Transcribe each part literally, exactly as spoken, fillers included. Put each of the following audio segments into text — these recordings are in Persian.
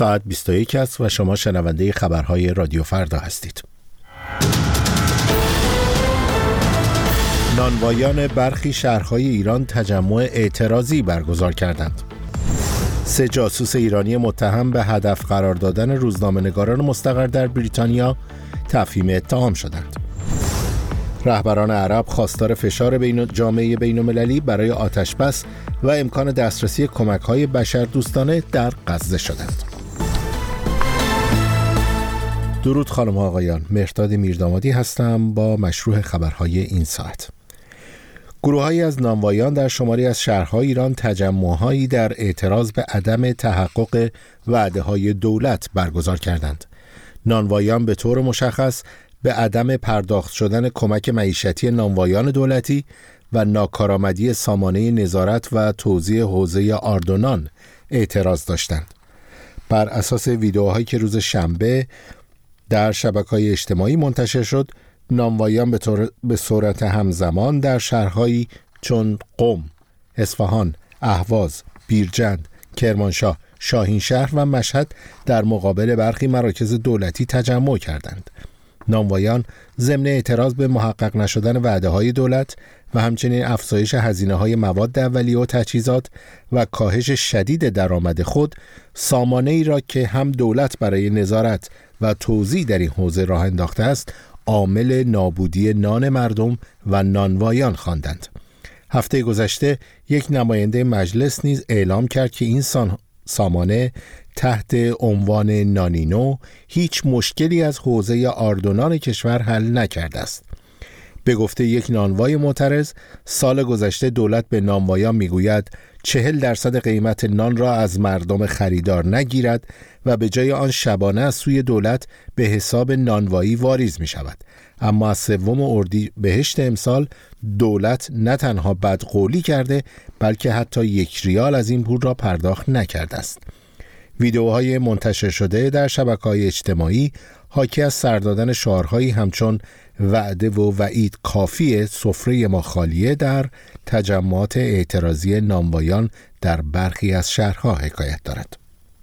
ساعت بیست و یک است و شما شنونده خبرهای رادیو فردا هستید. نانوایان برخی شهرهای ایران تجمع اعتراضی برگزار کردند. سه جاسوس ایرانی متهم به هدف قرار دادن روزنامه‌نگاران مستقر در بریتانیا تفهیم اتهام شدند. رهبران عرب خواستار فشار بین جامعه بین‌المللی برای آتش‌بس و امکان دسترسی کمک‌های بشردوستانه در غزه شدند. درود خانم و آقایان، مهرداد میردامادی هستم با مشروع خبرهای این ساعت. گروه‌هایی از نانوایان در شماری از شهرهای ایران تجمع‌هایی در اعتراض به عدم تحقق وعده‌های دولت برگزار کردند. نانوایان به طور مشخص به عدم پرداخت شدن کمک معیشتی نانوایان دولتی و ناکارآمدی سامانه نظارت و توزیع حوزه آردونان اعتراض داشتند. بر اساس ویدئوهایی که روز شنبه در شبکه‌های اجتماعی منتشر شد، نانوایان به, طور... به صورت همزمان در شهرهایی چون قم، اصفهان، اهواز، بیرجند، کرمانشاه، شاهینشهر و مشهد در مقابل برخی مراکز دولتی تجمع کردند. نانوایان ضمن اعتراض به محقق نشدن وعده‌های دولت و همچنین افزایش هزینه‌های مواد اولیه و تجهیزات و کاهش شدید درآمد خود، سامانه‌ای را که هم دولت برای نظارت و توزیع در این حوزه راه انداخته است، عامل نابودی نان مردم و نانوایان خواندند. هفته گذشته یک نماینده مجلس نیز اعلام کرد که این سامانه تحت عنوان نانینو هیچ مشکلی از حوزه آردونان کشور حل نکرده است. به گفته یک نانوای معترض، سال گذشته دولت به نانوایان میگوید چهل درصد قیمت نان را از مردم خریدار نگیرد و به جای آن شبانه از سوی دولت به حساب نانوایی واریز می شود. اما از سوم اردیبهشت امسال دولت نه تنها بدقولی کرده بلکه حتی یک ریال از این پول را پرداخت نکرده است. ویدئوهای منتشر شده در شبکه‌های اجتماعی حاکی از سر دادن شعارهایی همچون وعده و وعید کافیه سفره ما خالیه در تجمعات اعتراضی نانوایان در برخی از شهرها حکایت دارد.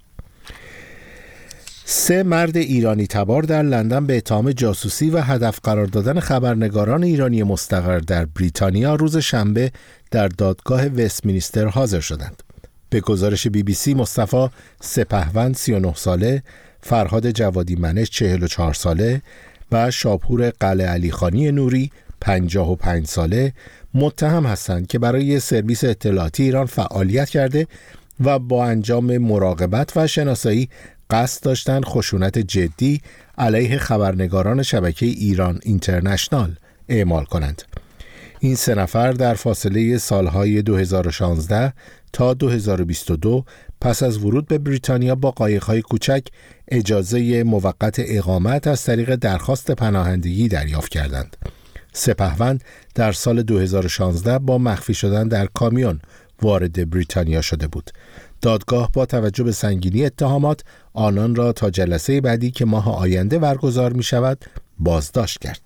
سه مرد ایرانی تبار در لندن به اتهام جاسوسی و هدف قرار دادن خبرنگاران ایرانی مستقر در بریتانیا روز شنبه در دادگاه وستمینستر حاضر شدند. به گزارش بی بی سی، مصطفی سپهوند سی و نه ساله، فرهاد جوادی منش چهل و چهار ساله و شاپور قلعه علیخانی نوری پنجاه و پنج ساله متهم هستند که برای سرویس اطلاعاتی ایران فعالیت کرده و با انجام مراقبت و شناسایی قصد داشتند خشونت جدی علیه خبرنگاران شبکه ایران اینترنشنال اعمال کنند. این سه نفر در فاصله سالهای دو هزار و شانزده تا دو هزار و بیست و دو پس از ورود به بریتانیا با قایق‌های کوچک اجازه موقت اقامت از طریق درخواست پناهندگی دریافت کردند. سپهوند در سال دو هزار و شانزده با مخفی شدن در کامیون وارد بریتانیا شده بود. دادگاه با توجه به سنگینی اتهامات آنان را تا جلسه بعدی که ماه آینده برگزار می شود بازداشت کرد.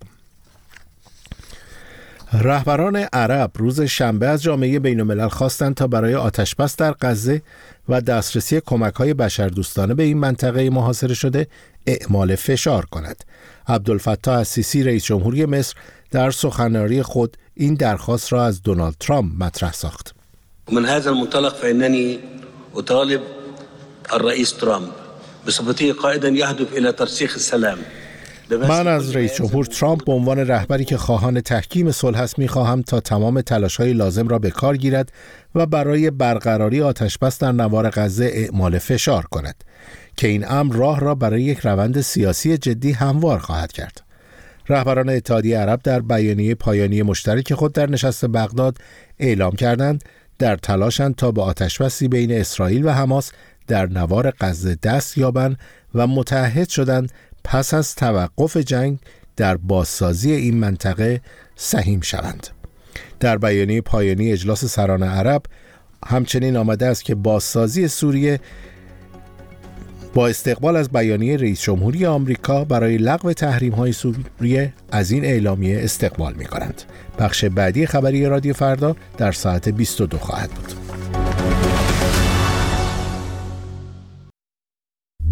رهبران عرب روز شنبه از جامعه بین‌الملل خواستند تا برای آتش‌بس در غزه و دسترسی کمک‌های بشردوستانه به این منطقه محاصره شده اعمال فشار کند. عبدالفتاح السیسی رئیس جمهوری مصر در سخنرانی خود این درخواست را از دونالد ترامپ مطرح ساخت. من هذا المنطلق فإنني أطالب الرئيس ترامپ بصفته قائدا يهدف إلى ترسيخ السلام. من از رئیس جمهور ترامپ به عنوان رهبری که خواهان تحکیم صلح است می‌خواهم تا تمام تلاش‌های لازم را به کار گیرد و برای برقراری آتش‌بس در نوار غزه اعمال فشار کند که این امر راه را برای یک روند سیاسی جدی هموار خواهد کرد. رهبران اتحادیه عرب در بیانیه پایانی مشترک خود در نشست بغداد اعلام کردند در تلاشند تا به آتش‌بسی بین اسرائیل و حماس در نوار غزه دست یابند و متعهد شدند پس از توقف جنگ در بازسازی این منطقه سهیم شوند. در بیانیه پایانی اجلاس سران عرب همچنین آمده است که بازسازی سوریه با استقبال از بیانیه رئیس جمهوری آمریکا برای لغو تحریم‌های سوریه از این اعلامیه استقبال می‌کنند. بخش بعدی خبری رادیو فردا در ساعت بیست و دو خواهد بود.